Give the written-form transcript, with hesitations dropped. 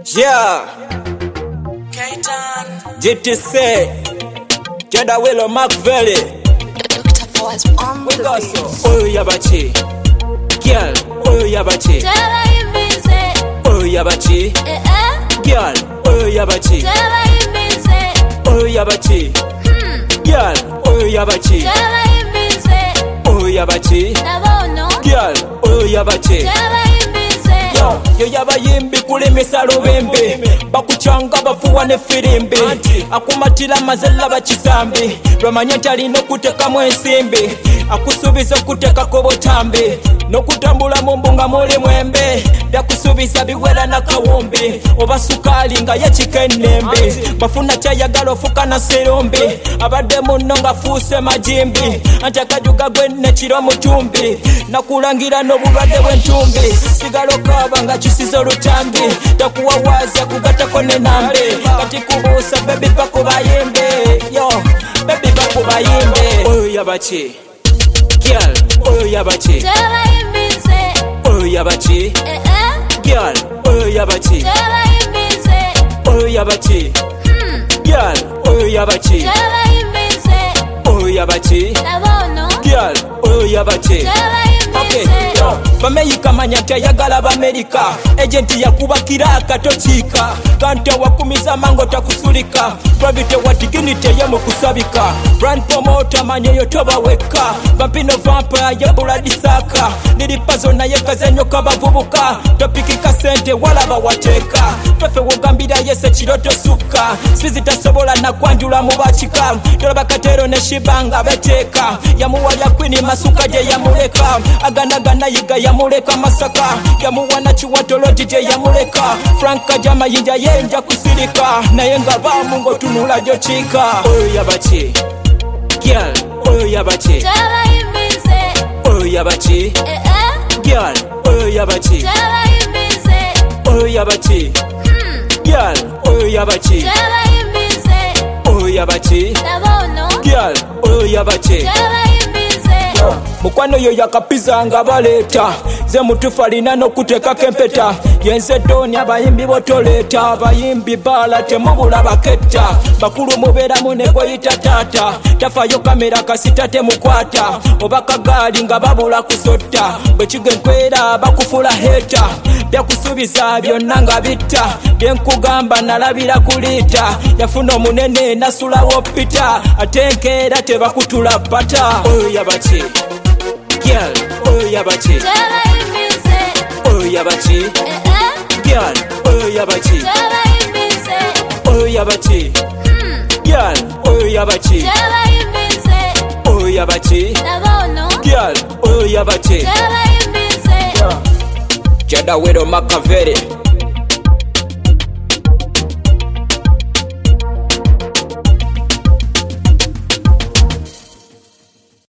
Yeah, GTC, Jada Willow McVery. Dr. Pause on We the got beat. so. Oh yabachi, girl. Oh yabachi, Tell you busy. oh yabachi, girl. Oh yabachi, Tell you busy. oh yabachi, girl. Oh yabachi, Tell you busy. oh yabachi, Nabono. girl. Oh yabachi. Tell you busy. Yo yabayimbi kulimisa lubimbi bakuchanga bafuwa ne firimbi akumatira mazella bakisambi lwamanya talina okutekamu ensimbi akusuubiza okutekako botambi n'okutambula mu mbunga muli mwembe byakusuubiza biwera nakawumbi oba sukaali nga yekika ennembi bafuna kyayagala ofuka na serumbi abadde munno ngafuuse majimbi anti akajuga gwe nekiro mutumbi nakulangira n'obulwadde bw'entumbi sigala okaaba nga kisiza olutambi takuwawaza kugatako nenambi kati kubuusa bebi bakubayimbe yo bebi bakubayimbe oyo yabaki girl oyo yabaki Tell you busy. oyo yabaki girl oyo yabaki Tell you busy. oyo yabaki girl oyo yabaki Tell you busy. oyo yabaki Nabono. girl oyo yabaki Tell you busy. bameyika manya tayagala b'amerika ejenti yakubakira akatokiika kanti awakumiza mango takusulika pravite watiginite ye mu kusabika brand promota manyeyo tobaweka vampino vampa ye buladisaka nilipazo naye kazenyoka bavubuka topikika sente walaba wateeka twefe wogambira yese kiroto sukka sizitasobola nakwanjula mu bakika tolaba katero ne shibanga beteeka yamuwalya kwini masuka gye yamuleka aganagana yiga yamuleka masaka yamuwana kiwatologi gye yamuleka franka jamayinja yenja kusirika naye nga bamu ng'otunula gyokiika oyo yabaki girl oyo yabaki Tell you busy. oyo yabaki girl oyo yabaki Tell you busy. oyo yabaki girl oyo yabaki Tell you busy. oyo yabaki Nabono. girl oyo yabaki Tell you busy. mukwano yo yakapiza nga baleeta ze mutufu alina n'okuteekako empeta yenze doni abayimbi botoleeta abayimbi baala temubula baketta bakulu mubeeramu ne gweyita taata tafayo kamera kasita temukwata oba kagaali nga babula kusotta bwe kigenkwera bakufula heeta byakusuubiza byonna nga bitta byenkugamba nalabira kuliita yafuna omunene nasulawo pita ate enkeera tebakutula pata oyo yabaki girl oyo yabaki Tell you busy. oyo yabaki girl oyo yabaki Tell you busy. oyo yabaki girl oyo yabaki Tell you busy. oyo yabaki Nabono. girl oyo yabaki Tell you busy. Jada Willow McVery.